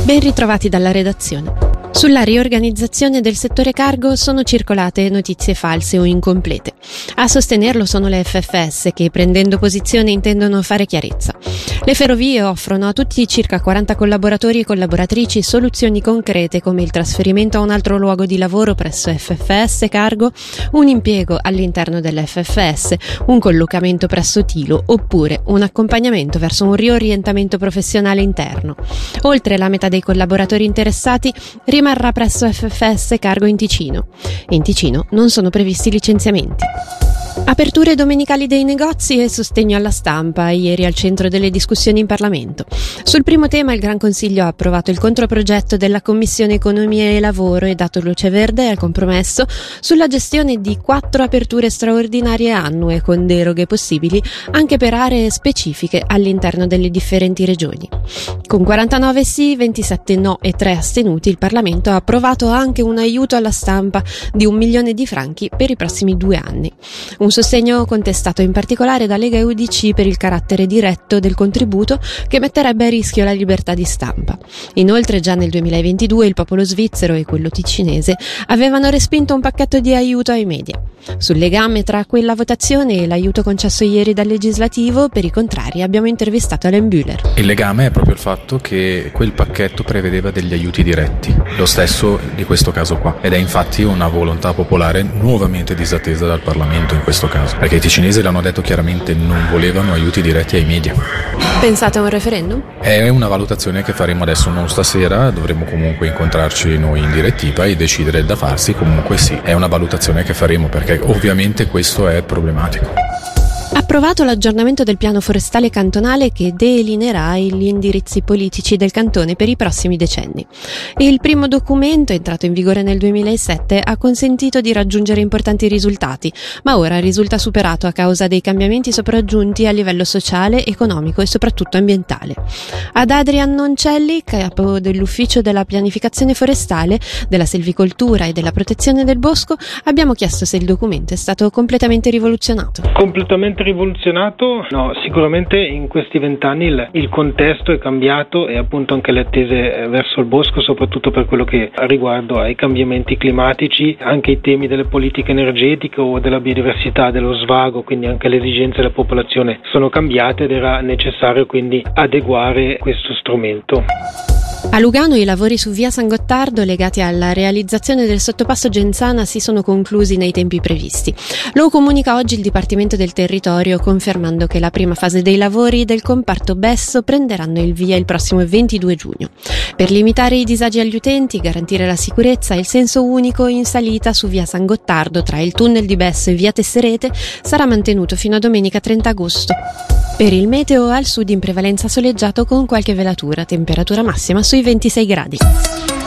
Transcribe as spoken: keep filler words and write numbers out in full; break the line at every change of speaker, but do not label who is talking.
Ben ritrovati dalla redazione. Sulla riorganizzazione del settore cargo sono circolate notizie false o incomplete. A sostenerlo sono le F F S che, prendendo posizione, intendono fare chiarezza. Le ferrovie offrono a tutti i circa quaranta collaboratori e collaboratrici soluzioni concrete come il trasferimento a un altro luogo di lavoro presso F F S Cargo, un impiego all'interno dell'F F S, un collocamento presso Tilo oppure un accompagnamento verso un riorientamento professionale interno. Oltre la metà dei collaboratori interessati rimarrà presso F F S Cargo in Ticino. In Ticino non sono previsti licenziamenti. Aperture domenicali dei negozi e sostegno alla stampa, ieri al centro delle discussioni in Parlamento. Sul primo tema il Gran Consiglio ha approvato il controprogetto della Commissione Economia e Lavoro e dato luce verde al compromesso sulla gestione di quattro aperture straordinarie annue con deroghe possibili anche per aree specifiche all'interno delle differenti regioni. Con quarantanove sì, ventisette no e tre astenuti il Parlamento ha approvato anche un aiuto alla stampa di un milione di franchi per i prossimi due anni. Un sostegno contestato in particolare da Lega e U D C per il carattere diretto del contributo che metterebbe a rischio la libertà di stampa. Inoltre già nel duemilaventidue il popolo svizzero e quello ticinese avevano respinto un pacchetto di aiuto ai media. Sul legame tra quella votazione e l'aiuto concesso ieri dal legislativo, per i contrari, abbiamo intervistato Alain Bühler.
Il legame è proprio il fatto che quel pacchetto prevedeva degli aiuti diretti, lo stesso di questo caso qua, ed è infatti una volontà popolare nuovamente disattesa dal Parlamento in questo caso, perché i ticinesi l'hanno detto chiaramente, non volevano aiuti diretti ai media.
Pensate a un referendum?
È una valutazione che faremo adesso, non stasera, dovremo comunque incontrarci noi in direttiva e decidere da farsi. Comunque sì, è una valutazione che faremo perché ovviamente questo è problematico.
Approvato l'aggiornamento del piano forestale cantonale che delineerà gli indirizzi politici del cantone per i prossimi decenni. Il primo documento, entrato in vigore nel duemilasette, ha consentito di raggiungere importanti risultati, ma ora risulta superato a causa dei cambiamenti sopraggiunti a livello sociale, economico e soprattutto ambientale. Ad Adrian Noncelli, capo dell'Ufficio della Pianificazione Forestale, della Selvicoltura e della Protezione del Bosco, abbiamo chiesto se il documento è stato completamente rivoluzionato.
Completamente rivoluzionato? No, sicuramente in questi vent'anni il, il contesto è cambiato e appunto anche le attese verso il bosco, soprattutto per quello che riguarda ai cambiamenti climatici, anche i temi delle politiche energetiche o della biodiversità, dello svago, quindi anche le esigenze della popolazione sono cambiate ed era necessario quindi adeguare questo strumento.
A Lugano i lavori su via San Gottardo legati alla realizzazione del sottopasso Genzana si sono conclusi nei tempi previsti. Lo comunica oggi il Dipartimento del Territorio, confermando che la prima fase dei lavori del comparto Besso prenderanno il via il prossimo ventidue giugno. Per limitare i disagi agli utenti, garantire la sicurezza, il senso unico in salita su via San Gottardo tra il tunnel di Besso e via Tesserete sarà mantenuto fino a domenica trenta agosto. Per il meteo, al sud in prevalenza soleggiato con qualche velatura, temperatura massima sui ventisei gradi.